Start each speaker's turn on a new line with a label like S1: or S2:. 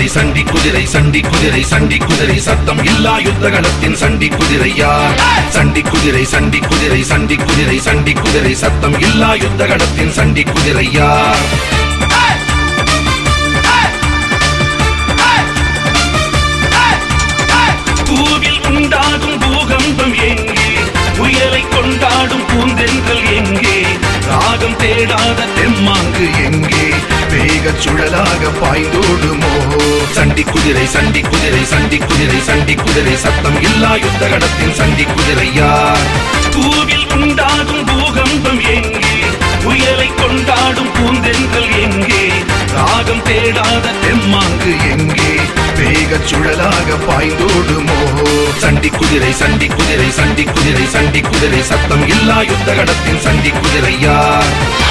S1: சண்டி குதிரை சண்டி குதிரை சண்டி குதிரை சத்தம் இல்லா யுத்தகளத்தின் சண்டி குதிரையா சண்டி குதிரை சண்டி குதிரை சண்டி குதிரை சண்டி குதிரை சத்தம் இல்லா யுத்தகளத்தின் சண்டி குதிரையா பூவில் உண்டாகும் பூகம்பம் எங்கே புயலை கொண்டாடும் பூந்தென்றல் எங்கே ராகம் தேடாத தெம்மாங்கு எங்கே வேக சுழலாக பாய்ந்தோடுமோ சண்டி குதிரை சண்டி குதிரை சண்டி குதிரை சண்டி குதிரை சத்தம் இல்லா யுத்தகடத்தின் சண்டி குதிரையா பூவில் உண்டாகும் பூகம்பம் எங்கே புயலை கொண்டாடும் பூந்தென்றல் எங்கே ராகம் தேடாத தெம்மாங்கு எங்கே வேக சுழலாக பாய்ந்தோடுமோ சண்டி குதிரை சண்டி குதிரை சண்டி குதிரை சண்டி குதிரை சத்தம் இல்லா யுத்தகடத்தின் சண்டி குதிரையா